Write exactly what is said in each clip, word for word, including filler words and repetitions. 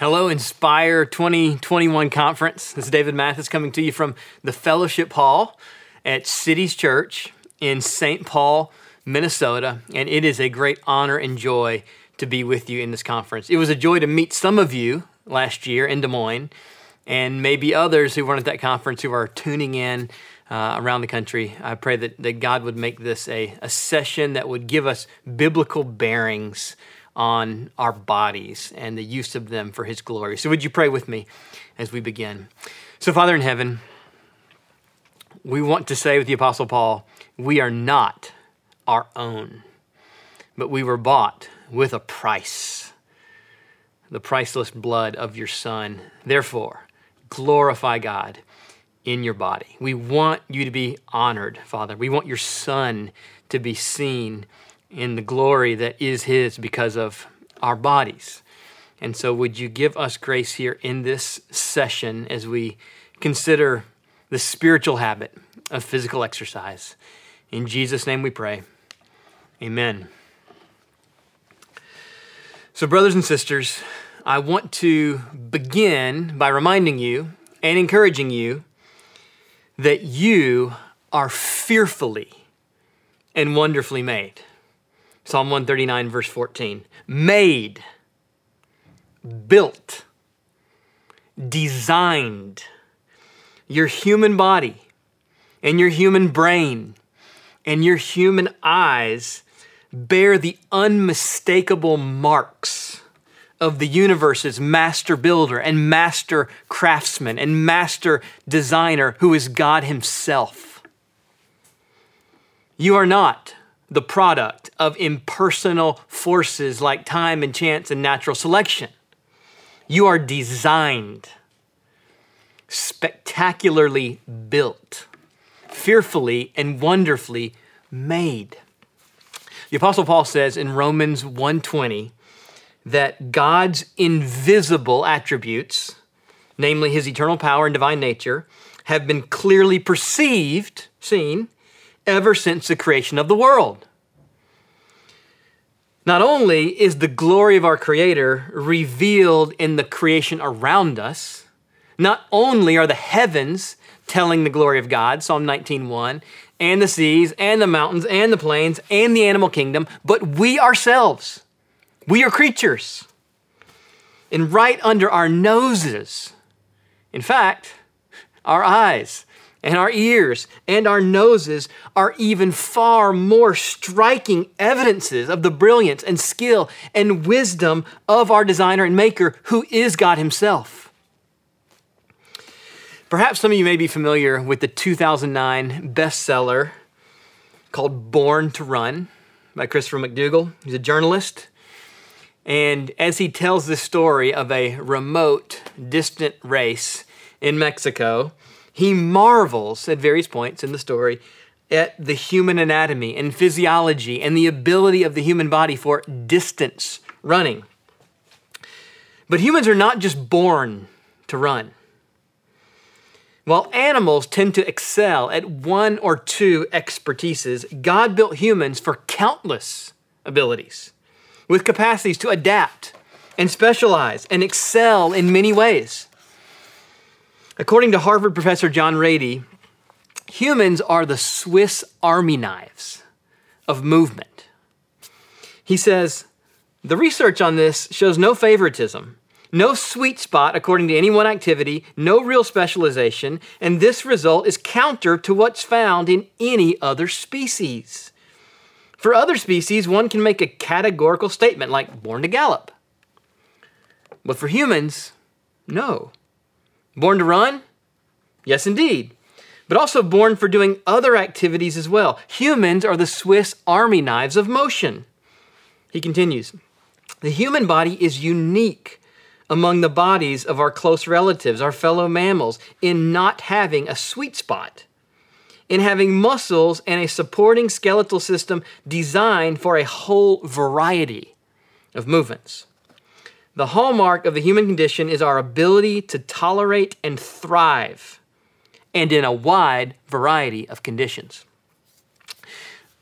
Hello, Inspire twenty twenty-one Conference. This is David Mathis coming to you from the Fellowship Hall at Cities Church in Saint Paul, Minnesota, and it is a great honor and joy to be with you in this conference. It was a joy to meet some of you last year in Des Moines, and maybe others who weren't at that conference who are tuning in uh, around the country. I pray that, that God would make this a, a session that would give us biblical bearings on our bodies and the use of them for His glory. So would you pray with me as we begin? So Father in heaven, we want to say with the Apostle Paul, we are not our own, but we were bought with a price, the priceless blood of your Son. Therefore, glorify God in your body. We want you to be honored, Father. We want your Son to be seen in the glory that is His because of our bodies. And so would you give us grace here in this session as we consider the spiritual habit of physical exercise. In Jesus' name we pray. Amen. So brothers and sisters, I want to begin by reminding you and encouraging you that you are fearfully and wonderfully made. Psalm one thirty-nine, verse fourteen. Made, built, designed. Your human body and your human brain and your human eyes bear the unmistakable marks of the universe's master builder and master craftsman and master designer, who is God Himself. You are not the product of impersonal forces like time and chance and natural selection. You are designed, spectacularly built, fearfully and wonderfully made. The Apostle Paul says in Romans one twenty that God's invisible attributes, namely His eternal power and divine nature, have been clearly perceived, seen, ever since the creation of the world. Not only is the glory of our Creator revealed in the creation around us, not only are the heavens telling the glory of God, Psalm nineteen one, and the seas, and the mountains, and the plains, and the animal kingdom, but we ourselves, we are creatures. And right under our noses, in fact, our eyes, and our ears and our noses are even far more striking evidences of the brilliance and skill and wisdom of our designer and maker, who is God Himself. Perhaps some of you may be familiar with the two thousand nine bestseller called Born to Run by Christopher McDougall. He's a journalist. And as he tells the story of a remote, distant race in Mexico, he marvels at various points in the story at the human anatomy and physiology and the ability of the human body for distance running. But humans are not just born to run. While animals tend to excel at one or two expertises, God built humans for countless abilities, with capacities to adapt and specialize and excel in many ways. According to Harvard professor John Rady, humans are the Swiss Army knives of movement. He says, the research on this shows no favoritism, no sweet spot according to any one activity, no real specialization, and this result is counter to what's found in any other species. For other species, one can make a categorical statement like born to gallop. But for humans, no. Born to run? Yes, indeed. But also born for doing other activities as well. Humans are the Swiss Army knives of motion. He continues, the human body is unique among the bodies of our close relatives, our fellow mammals, in not having a sweet spot, in having muscles and a supporting skeletal system designed for a whole variety of movements. The hallmark of the human condition is our ability to tolerate and thrive, and in a wide variety of conditions.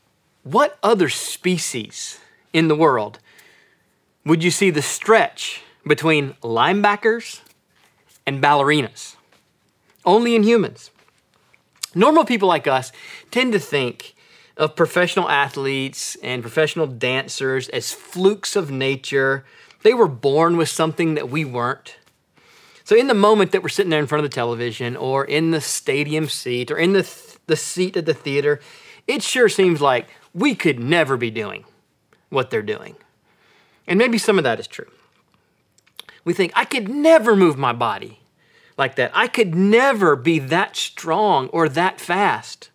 What other species in the world would you see the stretch between linebackers and ballerinas, only in humans. Normal people like us tend to think of professional athletes and professional dancers as flukes of nature. They were born with something that we weren't. So in the moment that we're sitting there in front of the television or in the stadium seat or in the, th- the seat at the theater, it sure seems like we could never be doing what they're doing. And maybe some of that is true. We think, I could never move my body like that. I could never be that strong or that fast.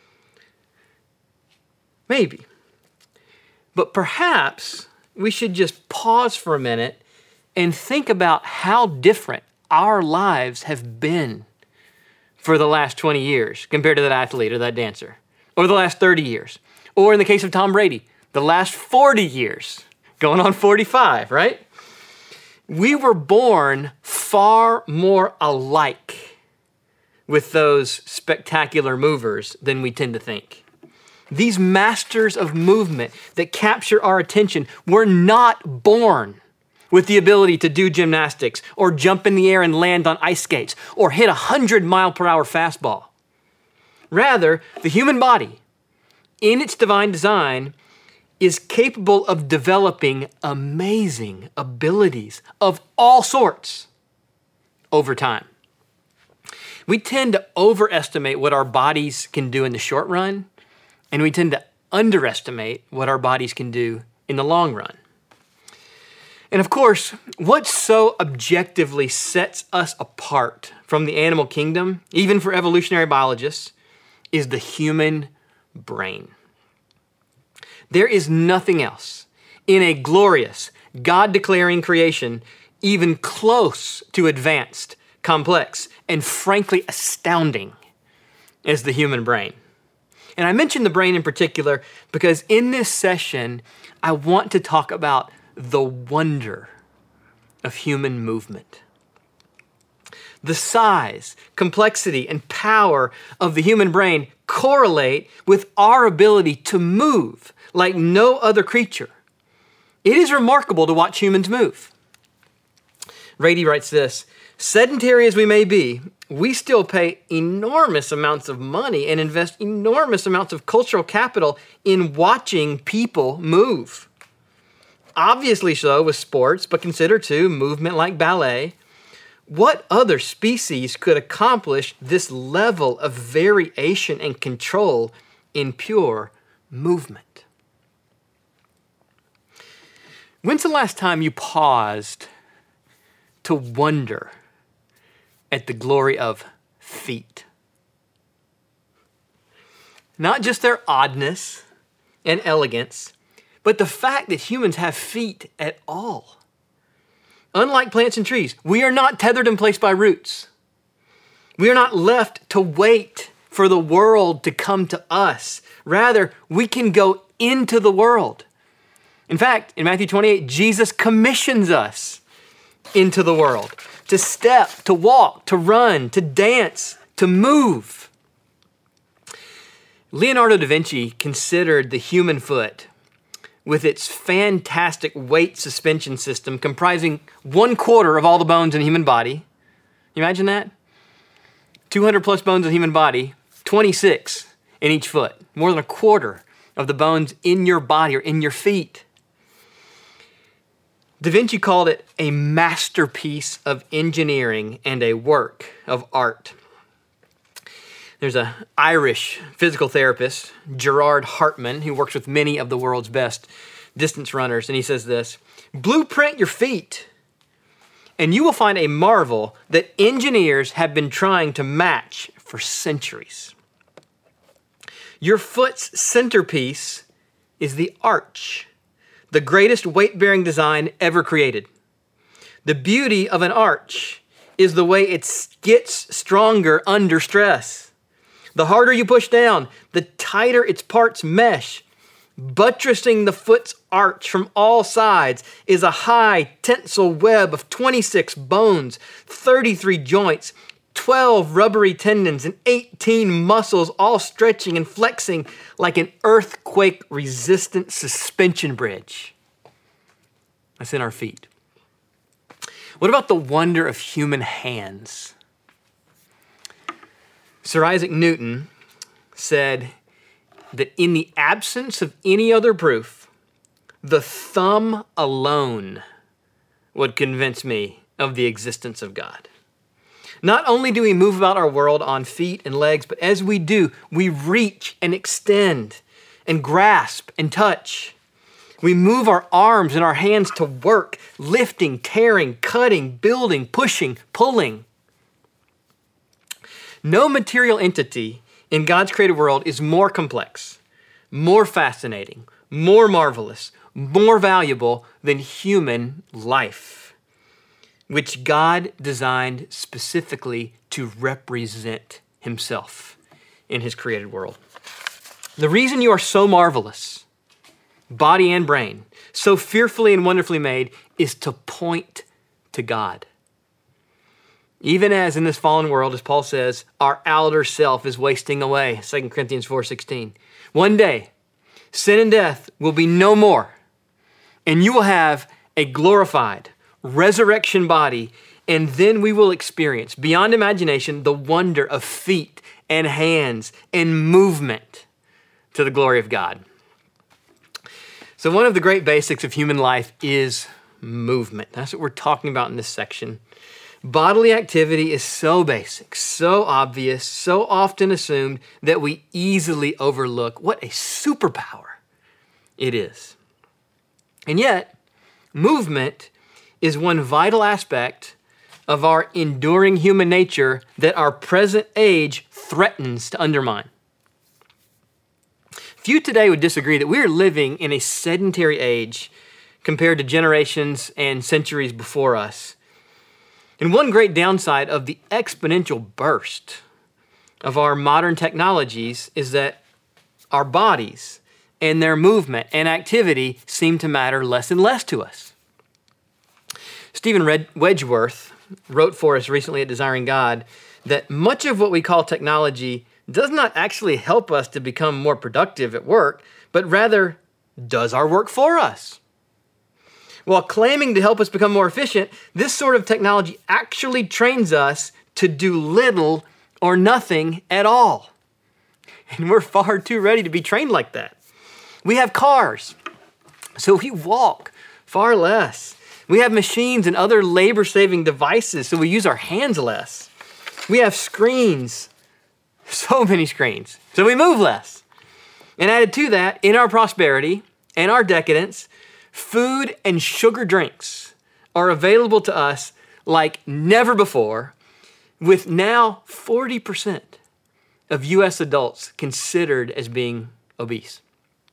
Maybe. But perhaps we should just pause for a minute and think about how different our lives have been for the last twenty years compared to that athlete or that dancer, or the last thirty years, or in the case of Tom Brady, the last forty years, going on forty-five, right? We were born far more alike with those spectacular movers than we tend to think. These masters of movement that capture our attention were not born with the ability to do gymnastics or jump in the air and land on ice skates or hit a hundred mile per hour fastball. Rather, the human body, in its divine design, is capable of developing amazing abilities of all sorts over time. We tend to overestimate what our bodies can do in the short run, and we tend to underestimate what our bodies can do in the long run. And of course, what so objectively sets us apart from the animal kingdom, even for evolutionary biologists, is the human brain. There is nothing else in a glorious, God-declaring creation even close to advanced, complex, and frankly astounding as the human brain. And I mention the brain in particular because in this session, I want to talk about the wonder of human movement. The size, complexity, and power of the human brain correlate with our ability to move like no other creature. It is remarkable to watch humans move. Rady writes this, sedentary as we may be, we still pay enormous amounts of money and invest enormous amounts of cultural capital in watching people move. Obviously so with sports, but consider too movement like ballet. What other species could accomplish this level of variation and control in pure movement? When's the last time you paused to wonder at the glory of feet? Not just their oddness and elegance, but the fact that humans have feet at all. Unlike plants and trees, we are not tethered in place by roots. We are not left to wait for the world to come to us. Rather, we can go into the world. In fact, in Matthew twenty-eight, Jesus commissions us into the world to step, to walk, to run, to dance, to move. Leonardo da Vinci considered the human foot with its fantastic weight suspension system comprising one quarter of all the bones in the human body. Can you imagine that? two hundred plus bones in the human body, twenty-six in each foot. More than a quarter of the bones in your body or in your feet. Da Vinci called it a masterpiece of engineering and a work of art. There's an Irish physical therapist, Gerard Hartman, who works with many of the world's best distance runners, and he says this, blueprint your feet, and you will find a marvel that engineers have been trying to match for centuries. Your foot's centerpiece is the arch, the greatest weight-bearing design ever created. The beauty of an arch is the way it gets stronger under stress. The harder you push down, the tighter its parts mesh. Buttressing the foot's arch from all sides is a high tensile web of twenty-six bones, thirty-three joints, twelve rubbery tendons, and eighteen muscles, all stretching and flexing like an earthquake-resistant suspension bridge. That's in our feet. What about the wonder of human hands? Sir Isaac Newton said that in the absence of any other proof, the thumb alone would convince me of the existence of God. Not only do we move about our world on feet and legs, but as we do, we reach and extend and grasp and touch. We move our arms and our hands to work, lifting, tearing, cutting, building, pushing, pulling. No material entity in God's created world is more complex, more fascinating, more marvelous, more valuable than human life, which God designed specifically to represent himself in his created world. The reason you are so marvelous, body and brain, so fearfully and wonderfully made, is to point to God. Even as in this fallen world, as Paul says, our outer self is wasting away, Second Corinthians four sixteen. One day, sin and death will be no more, and you will have a glorified resurrection body, and then we will experience, beyond imagination, the wonder of feet and hands and movement to the glory of God. So one of the great basics of human life is movement. That's what we're talking about in this section. Bodily activity is so basic, so obvious, so often assumed that we easily overlook what a superpower it is. And yet, movement is one vital aspect of our enduring human nature that our present age threatens to undermine. Few today would disagree that we are living in a sedentary age compared to generations and centuries before us. And one great downside of the exponential burst of our modern technologies is that our bodies and their movement and activity seem to matter less and less to us. Stephen Wedgeworth wrote for us recently at Desiring God that much of what we call technology does not actually help us to become more productive at work, but rather does our work for us. While claiming to help us become more efficient, this sort of technology actually trains us to do little or nothing at all. And we're far too ready to be trained like that. We have cars, so we walk far less. We have machines and other labor-saving devices, so we use our hands less. We have screens, so many screens, so we move less. And added to that, in our prosperity and our decadence, food and sugar drinks are available to us like never before, with now forty percent of U S adults considered as being obese.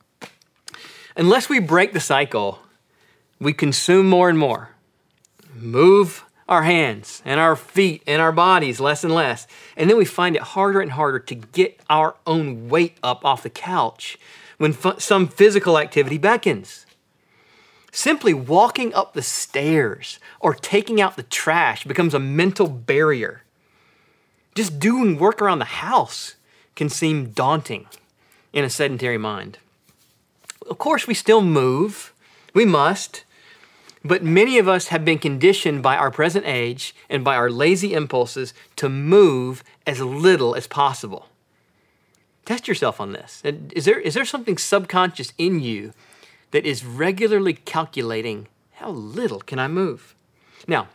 Unless we break the cycle, we consume more and more, move our hands and our feet and our bodies less and less, and then we find it harder and harder to get our own weight up off the couch when f- some physical activity beckons. Simply walking up the stairs or taking out the trash becomes a mental barrier. Just doing work around the house can seem daunting in a sedentary mind. Of course, we still move. We must. But many of us have been conditioned by our present age and by our lazy impulses to move as little as possible. Test yourself on this. Is there, is there something subconscious in you that is regularly calculating how little can I move? Now,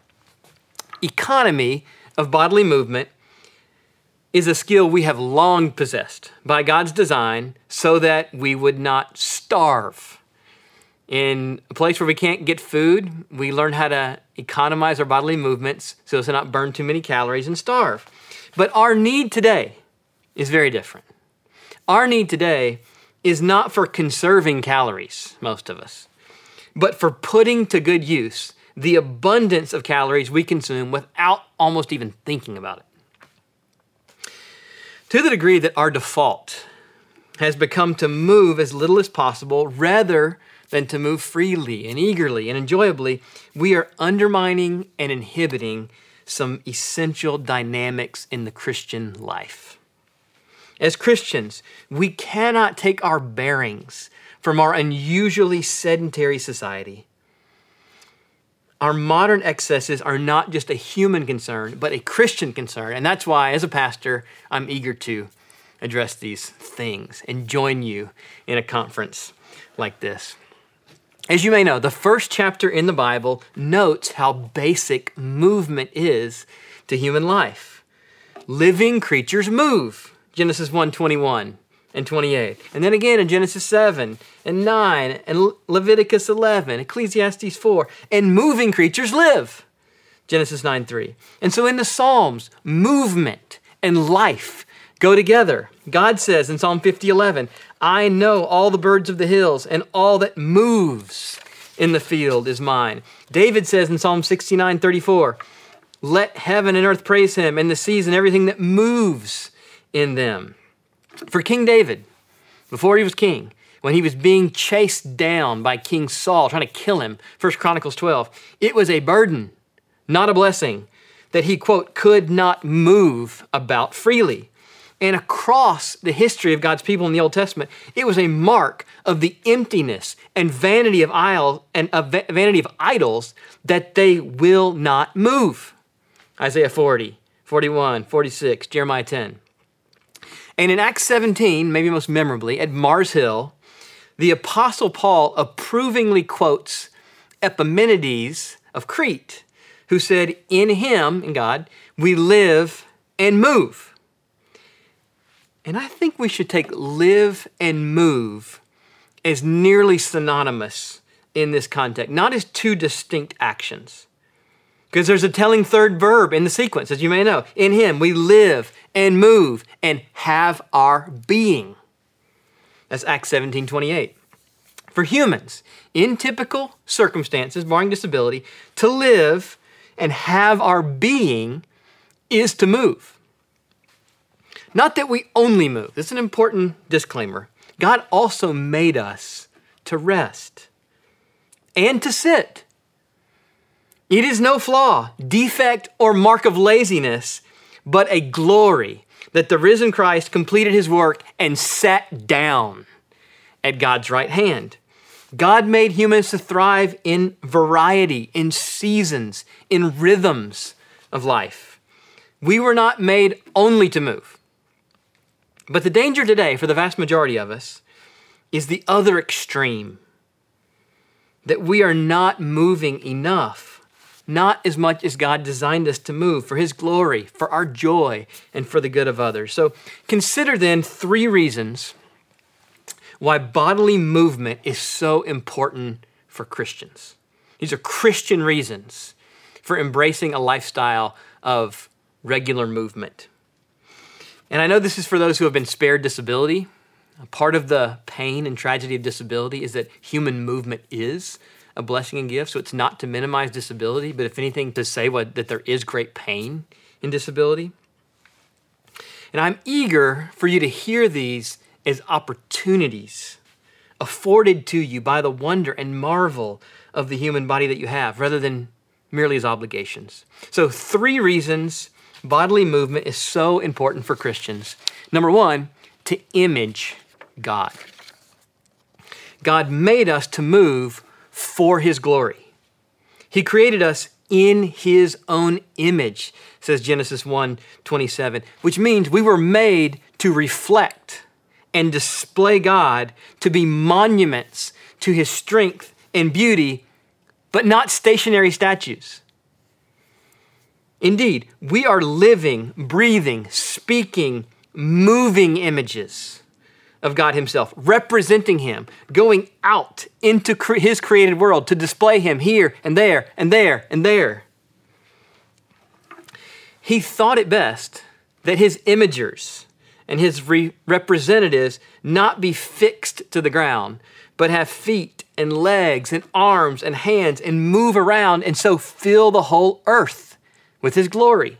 economy of bodily movement is a skill we have long possessed by God's design so that we would not starve. In a place where we can't get food, we learn how to economize our bodily movements so as to not burn too many calories and starve. But our need today is very different. Our need today is not for conserving calories, most of us, but for putting to good use the abundance of calories we consume without almost even thinking about it. To the degree that our default has become to move as little as possible rather than to move freely and eagerly and enjoyably, we are undermining and inhibiting some essential dynamics in the Christian life. As Christians, we cannot take our bearings from our unusually sedentary society. our modern excesses are not just a human concern, but a Christian concern. And that's why, as a pastor, I'm eager to address these things and join you in a conference like this. As you may know, the first chapter in the Bible notes how basic movement is to human life. Living creatures move, Genesis one twenty-one and twenty-eight. And then again in Genesis seven and nine and Leviticus eleven, Ecclesiastes four, and moving creatures live, Genesis nine three. And so in the Psalms, movement and life go together. God says in Psalm fifty eleven, I know all the birds of the hills, and all that moves in the field is mine. David says in Psalm sixty-nine thirty-four, let heaven and earth praise him, and the seas and everything that moves in them. For King David, before he was king, when he was being chased down by King Saul, trying to kill him, First Chronicles twelve, it was a burden, not a blessing, that he, quote, could not move about freely. And across the history of God's people in the Old Testament, it was a mark of the emptiness and vanity of idol and of vanity of idols that they will not move. Isaiah forty, forty-one, forty-six, Jeremiah ten. And in Acts seventeen, maybe most memorably, at Mars Hill, the Apostle Paul approvingly quotes Epimenides of Crete, who said, in him, in God, we live and move. And I think we should take live and move as nearly synonymous in this context, not as two distinct actions. Because there's a telling third verb in the sequence, as you may know. In him, we live and move and have our being. That's Acts seventeen twenty-eight. For humans, in typical circumstances, barring disability, to live and have our being is to move. Not that we only move. This is an important disclaimer. God also made us to rest and to sit. It is no flaw, defect, or mark of laziness, but a glory that the risen Christ completed his work and sat down at God's right hand. God made humans to thrive in variety, in seasons, in rhythms of life. We were not made only to move. But the danger today, for the vast majority of us, is the other extreme, that we are not moving enough, not as much as God designed us to move for his glory, for our joy, and for the good of others. So consider then three reasons why bodily movement is so important for Christians. These are Christian reasons for embracing a lifestyle of regular movement. And I know this is for those who have been spared disability. Part of the pain and tragedy of disability is that human movement is a blessing and gift. So it's not to minimize disability, but if anything, to say what, that there is great pain in disability. And I'm eager for you to hear these as opportunities afforded to you by the wonder and marvel of the human body that you have, rather than merely as obligations. So three reasons bodily movement is so important for Christians. Number one, to image God. God made us to move for his glory. He created us in his own image, says Genesis one twenty-seven, which means we were made to reflect and display God, to be monuments to his strength and beauty, but not stationary statues. Indeed, we are living, breathing, speaking, moving images of God himself, representing him, going out into cre- his created world to display him here and there and there and there. He thought it best that his imagers and his re- representatives not be fixed to the ground, but have feet and legs and arms and hands and move around and so fill the whole earth with his glory.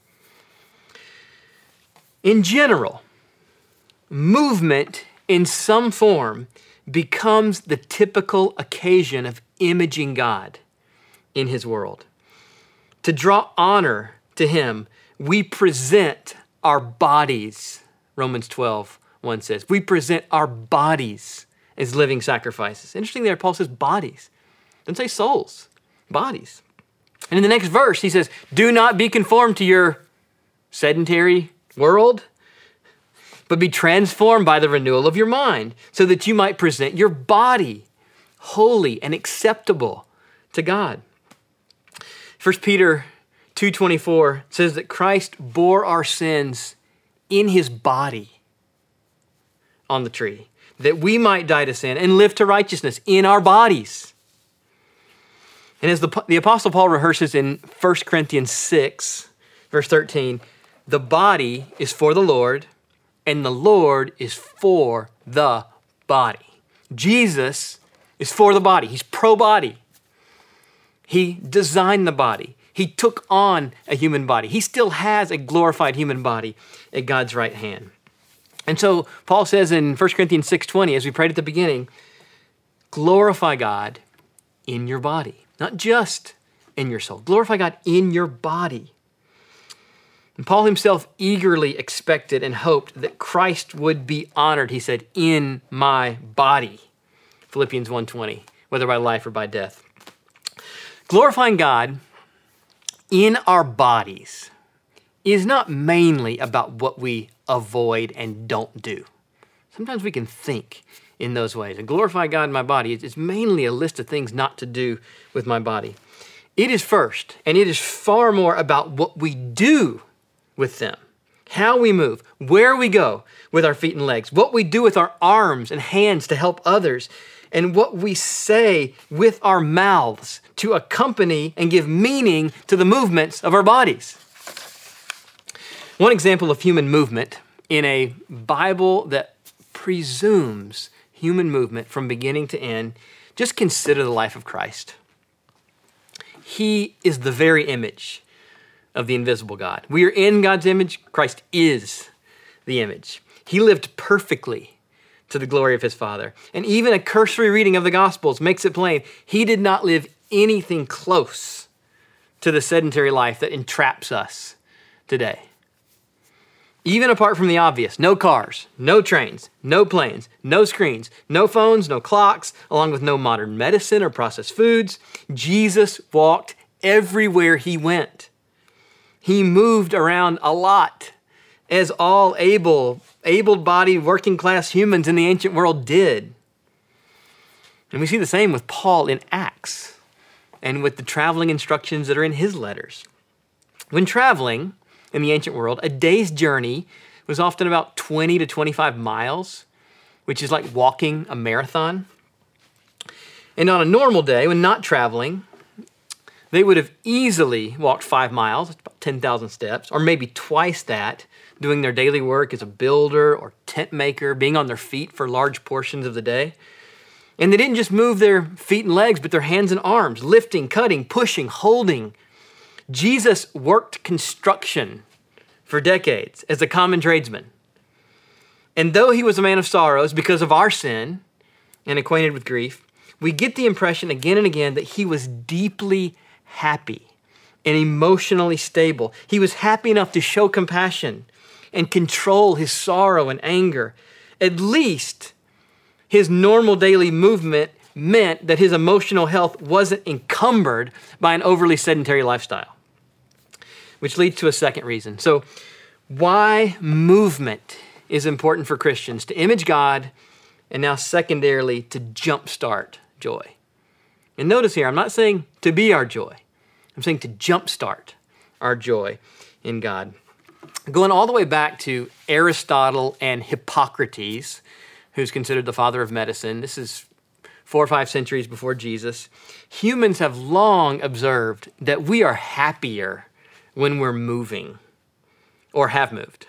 In general, movement in some form becomes the typical occasion of imaging God in his world. To draw honor to him, we present our bodies, Romans twelve one says. We present our bodies as living sacrifices. Interesting there, Paul says bodies. Doesn't say souls, bodies. And in the next verse, he says, do not be conformed to your sedentary world, but be transformed by the renewal of your mind, so that you might present your body holy and acceptable to God. First Peter two twenty-four says that Christ bore our sins in his body on the tree, that we might die to sin and live to righteousness in our bodies. And as the, the Apostle Paul rehearses in First Corinthians six, verse thirteen, the body is for the Lord, and the Lord is for the body. Jesus is for the body. He's pro-body. He designed the body. He took on a human body. He still has a glorified human body at God's right hand. And so Paul says in First Corinthians six twenty, as we prayed at the beginning, glorify God in your body, not just in your soul. Glorify God in your body. And Paul himself eagerly expected and hoped that Christ would be honored, he said, in my body. Philippians one twenty, whether by life or by death. Glorifying God in our bodies is not mainly about what we avoid and don't do. Sometimes we can think in those ways. And glorify God in my body is mainly a list of things not to do with my body. It is first, and it is far more about what we do with them, how we move, where we go with our feet and legs, what we do with our arms and hands to help others, and what we say with our mouths to accompany and give meaning to the movements of our bodies. One example of human movement in a Bible that presumes human movement from beginning to end, just consider the life of Christ. He is the very image of the invisible God. We are in God's image. Christ is the image. He lived perfectly to the glory of his Father. And even a cursory reading of the Gospels makes it plain he did not live anything close to the sedentary life that entraps us today. Even apart from the obvious, no cars, no trains, no planes, no screens, no phones, no clocks, along with no modern medicine or processed foods, Jesus walked everywhere he went. He moved around a lot, as all able, able-bodied, working-class humans in the ancient world did. And we see the same with Paul in Acts and with the traveling instructions that are in his letters. When traveling in the ancient world, a day's journey was often about twenty to twenty-five miles, which is like walking a marathon. And on a normal day, when not traveling, they would have easily walked five miles, about ten thousand steps, or maybe twice that, doing their daily work as a builder or tent maker, being on their feet for large portions of the day. And they didn't just move their feet and legs, but their hands and arms, lifting, cutting, pushing, holding. Jesus worked construction for decades as a common tradesman. And though he was a man of sorrows because of our sin and acquainted with grief, we get the impression again and again that he was deeply happy and emotionally stable. He was happy enough to show compassion and control his sorrow and anger. At least his normal daily movement meant that his emotional health wasn't encumbered by an overly sedentary lifestyle. Which leads to a second reason. So why movement is important for Christians to image God, and now secondarily to jumpstart joy. And notice here, I'm not saying to be our joy. I'm saying to jumpstart our joy in God. Going all the way back to Aristotle and Hippocrates, who's considered the father of medicine. This is four or five centuries before Jesus. Humans have long observed that we are happier when we're moving, or have moved.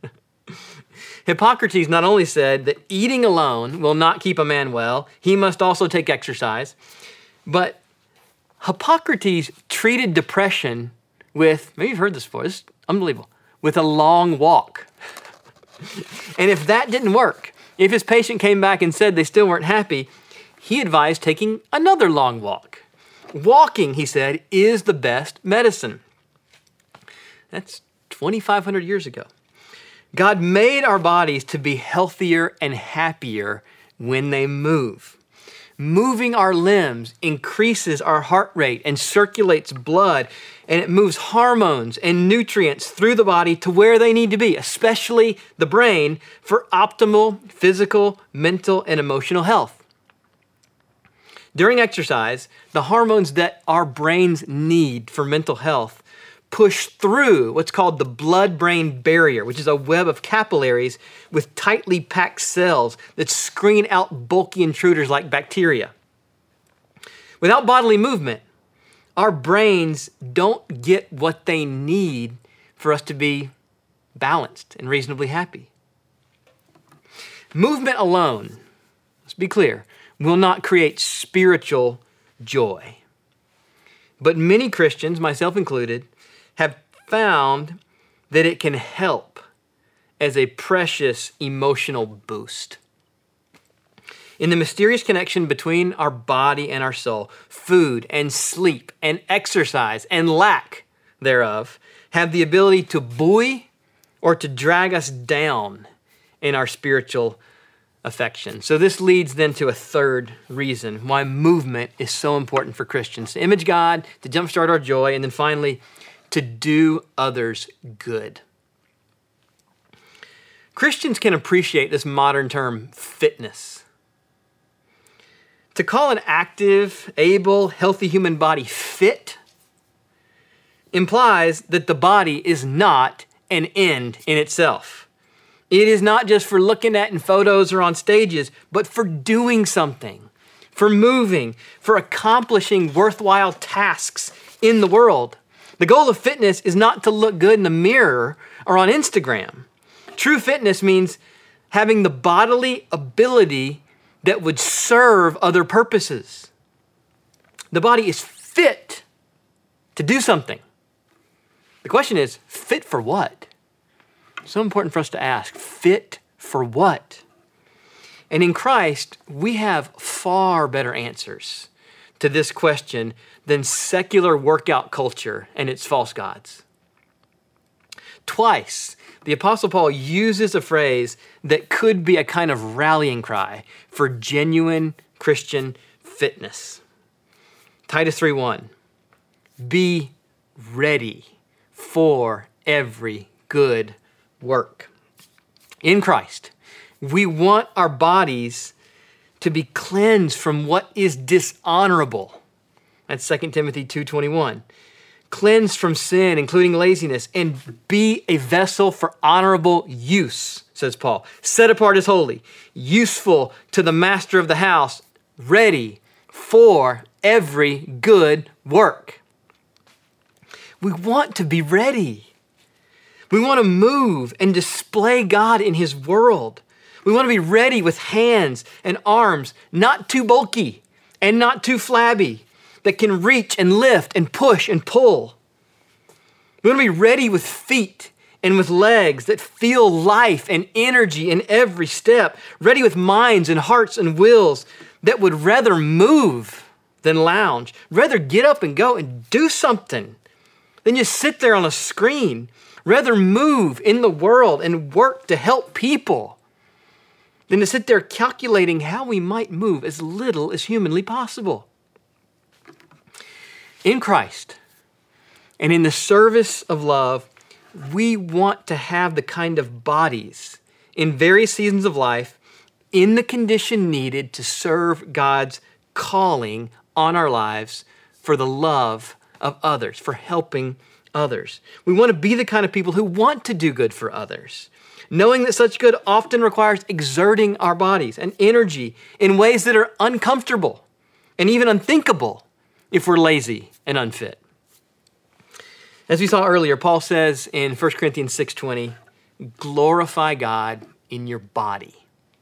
Hippocrates not only said that eating alone will not keep a man well, he must also take exercise, but Hippocrates treated depression with, maybe you've heard this before, this is unbelievable, with a long walk. And if that didn't work, if his patient came back and said they still weren't happy, he advised taking another long walk. Walking, he said, is the best medicine. That's twenty-five hundred years ago. God made our bodies to be healthier and happier when they move. Moving our limbs increases our heart rate and circulates blood, and it moves hormones and nutrients through the body to where they need to be, especially the brain, for optimal physical, mental, and emotional health. During exercise, the hormones that our brains need for mental health push through what's called the blood-brain barrier, which is a web of capillaries with tightly packed cells that screen out bulky intruders like bacteria. Without bodily movement, our brains don't get what they need for us to be balanced and reasonably happy. Movement alone, let's be clear, will not create spiritual joy. But many Christians, myself included, have found that it can help as a precious emotional boost. In the mysterious connection between our body and our soul, food and sleep and exercise and lack thereof have the ability to buoy or to drag us down in our spiritual affection. So this leads then to a third reason why movement is so important for Christians: to image God, to jumpstart our joy, and then finally, to do others good. Christians can appreciate this modern term, fitness. To call an active, able, healthy human body fit implies that the body is not an end in itself. It is not just for looking at in photos or on stages, but for doing something, for moving, for accomplishing worthwhile tasks in the world. The goal of fitness is not to look good in the mirror or on Instagram. True fitness means having the bodily ability that would serve other purposes. The body is fit to do something. The question is, fit for what? So important for us to ask, fit for what? And in Christ, we have far better answers to this question than secular workout culture and its false gods. Twice, the Apostle Paul uses a phrase that could be a kind of rallying cry for genuine Christian fitness. Titus three one, be ready for every good work. In Christ, we want our bodies to be cleansed from what is dishonorable. That's Second Timothy two twenty-one. Cleansed from sin, including laziness, and be a vessel for honorable use, says Paul. Set apart as holy, useful to the master of the house, ready for every good work. We want to be ready. We want to move and display God in His world. We want to be ready with hands and arms, not too bulky and not too flabby, that can reach and lift and push and pull. We want to be ready with feet and with legs that feel life and energy in every step, ready with minds and hearts and wills that would rather move than lounge, rather get up and go and do something than just sit there on a screen, rather move in the world and work to help people than to sit there calculating how we might move as little as humanly possible. In Christ and in the service of love, we want to have the kind of bodies in various seasons of life in the condition needed to serve God's calling on our lives for the love of others, for helping others. We want to be the kind of people who want to do good for others, knowing that such good often requires exerting our bodies and energy in ways that are uncomfortable and even unthinkable if we're lazy and unfit. As we saw earlier, Paul says in First Corinthians six twenty, glorify God in your body.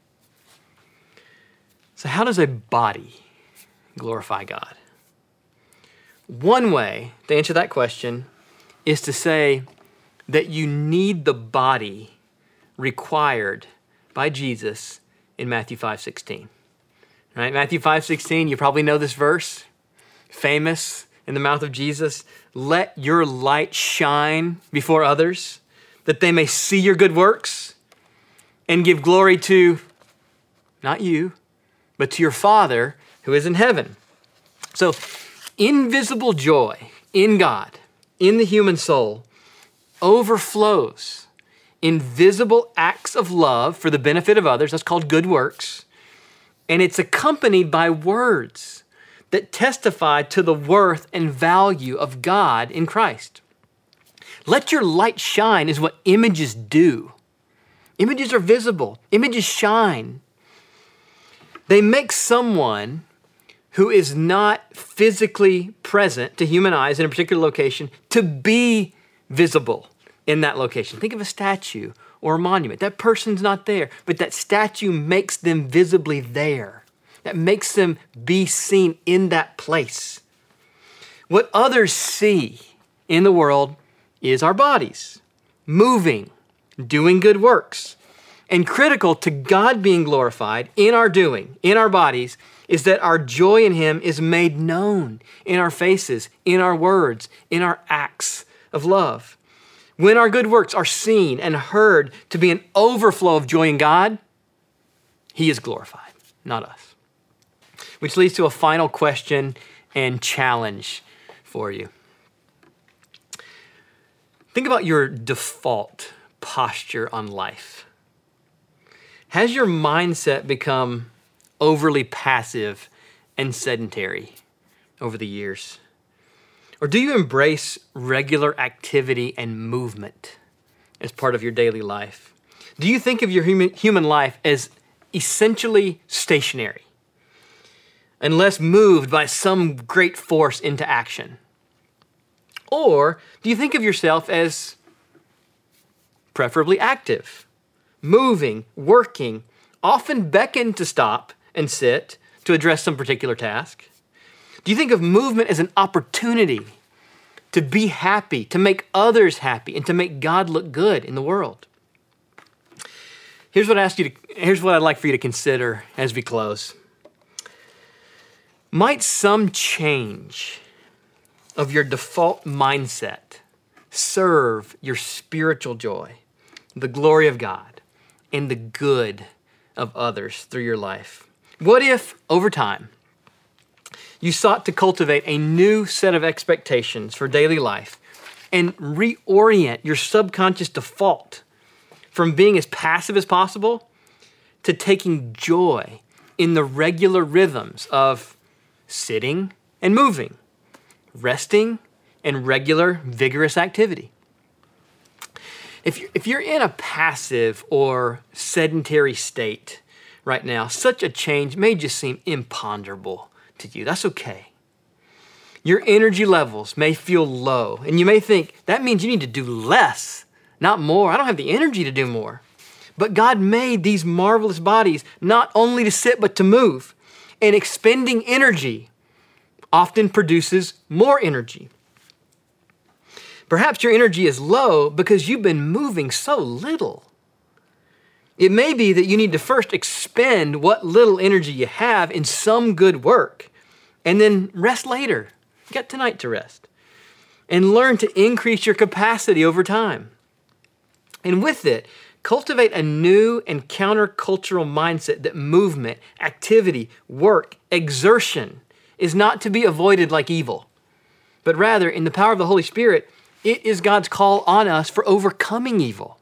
So how does a body glorify God? One way to answer that question is to say that you need the body required by Jesus in Matthew five sixteen. Right? Matthew five sixteen, you probably know this verse, famous in the mouth of Jesus. Let your light shine before others, that they may see your good works and give glory to, not you, but to your Father who is in heaven. So invisible joy in God, in the human soul, overflows in visible acts of love for the benefit of others. That's called good works. And it's accompanied by words that testify to the worth and value of God in Christ. Let your light shine is what images do. Images are visible. Images shine. They make someone who is not physically present to human eyes in a particular location to be visible in that location. Think of a statue or a monument. That person's not there, but that statue makes them visibly there. That makes them be seen in that place. What others see in the world is our bodies, moving, doing good works. And critical to God being glorified in our doing, in our bodies, is that our joy in Him is made known in our faces, in our words, in our acts of love. When our good works are seen and heard to be an overflow of joy in God, He is glorified, not us. Which leads to a final question and challenge for you. Think about your default posture on life. Has your mindset become overly passive and sedentary over the years? Or do you embrace regular activity and movement as part of your daily life? Do you think of your human, human life as essentially stationary, unless moved by some great force into action? Or do you think of yourself as preferably active, moving, working, often beckoned to stop and sit to address some particular task? Do you think of movement as an opportunity to be happy, to make others happy, and to make God look good in the world? Here's what I ask you to, here's what I'd like for you to consider as we close. Might some change of your default mindset serve your spiritual joy, the glory of God, and the good of others through your life? What if, over time, you sought to cultivate a new set of expectations for daily life and reorient your subconscious default from being as passive as possible to taking joy in the regular rhythms of sitting and moving, resting and regular vigorous activity? If you're, if you're in a passive or sedentary state right now, such a change may just seem imponderable to you. That's okay. Your energy levels may feel low, and you may think that means you need to do less, not more. I don't have the energy to do more. But God made these marvelous bodies not only to sit, but to move. And expending energy often produces more energy. Perhaps your energy is low because you've been moving so little. It may be that you need to first expend what little energy you have in some good work and then rest later. You got tonight to rest. And learn to increase your capacity over time. And with it, cultivate a new and countercultural mindset that movement, activity, work, exertion is not to be avoided like evil, but rather in the power of the Holy Spirit, it is God's call on us for overcoming evil.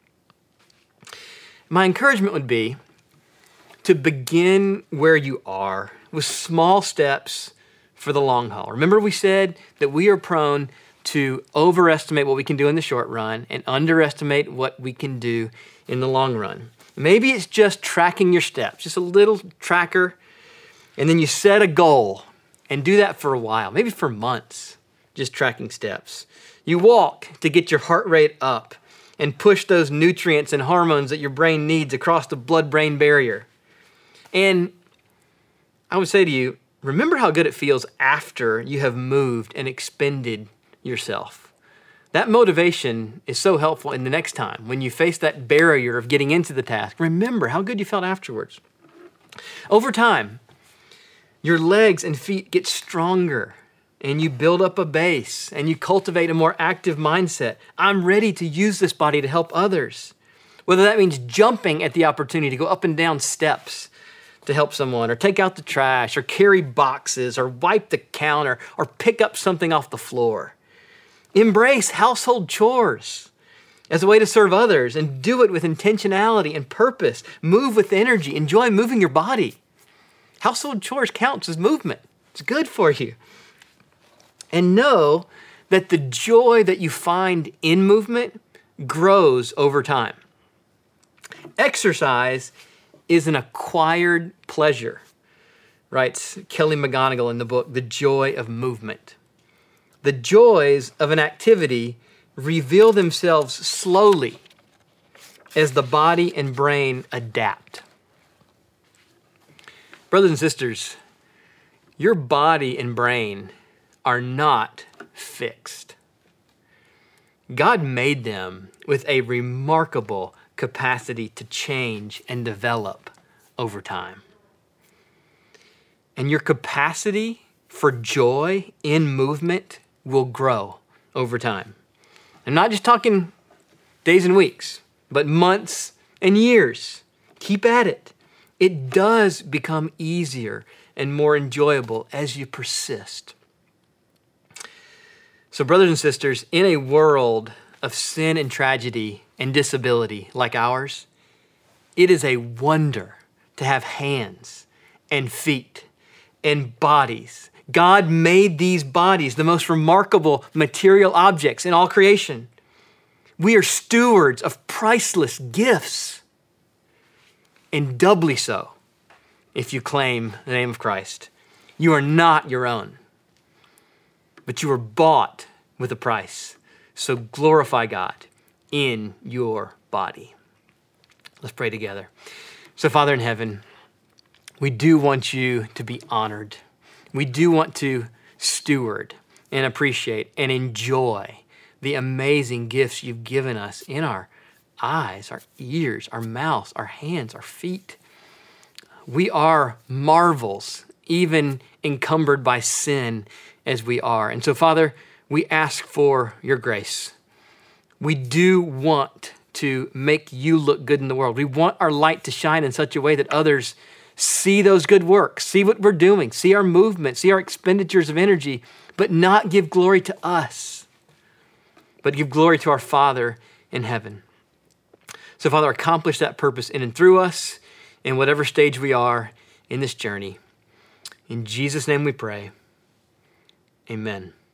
My encouragement would be to begin where you are with small steps for the long haul. Remember, we said that we are prone to overestimate what we can do in the short run and underestimate what we can do in the long run. Maybe it's just tracking your steps, just a little tracker, and then you set a goal and do that for a while, maybe for months, just tracking steps. You walk to get your heart rate up and push those nutrients and hormones that your brain needs across the blood-brain barrier. And I would say to you, remember how good it feels after you have moved and expended yourself. That motivation is so helpful in the next time when you face that barrier of getting into the task. Remember how good you felt afterwards. Over time, your legs and feet get stronger and you build up a base and you cultivate a more active mindset. I'm ready to use this body to help others. Whether that means jumping at the opportunity to go up and down steps, to help someone, or take out the trash, or carry boxes, or wipe the counter, or pick up something off the floor. Embrace household chores as a way to serve others, and do it with intentionality and purpose. Move with energy. Enjoy moving your body. Household chores counts as movement. It's good for you. And know that the joy that you find in movement grows over time. Exercise is an acquired pleasure, writes Kelly McGonigal in the book, The Joy of Movement. The joys of an activity reveal themselves slowly as the body and brain adapt. Brothers and sisters, your body and brain are not fixed. God made them with a remarkable capacity to change and develop over time. And your capacity for joy in movement will grow over time. I'm not just talking days and weeks, but months and years. Keep at it. It does become easier and more enjoyable as you persist. So, brothers and sisters, in a world of sin and tragedy and disability like ours, it is a wonder to have hands and feet and bodies. God made these bodies the most remarkable material objects in all creation. We are stewards of priceless gifts, and doubly so if you claim the name of Christ. You are not your own, but you were bought with a price. So glorify God in your body. Let's pray together. So, Father in heaven, we do want you to be honored. We do want to steward and appreciate and enjoy the amazing gifts you've given us in our eyes, our ears, our mouths, our hands, our feet. We are marvels, even encumbered by sin as we are. And so, Father, we ask for your grace. We do want to make you look good in the world. We want our light to shine in such a way that others see those good works, see what we're doing, see our movement, see our expenditures of energy, but not give glory to us, but give glory to our Father in heaven. So, Father, accomplish that purpose in and through us in whatever stage we are in this journey. In Jesus' name we pray. Amen.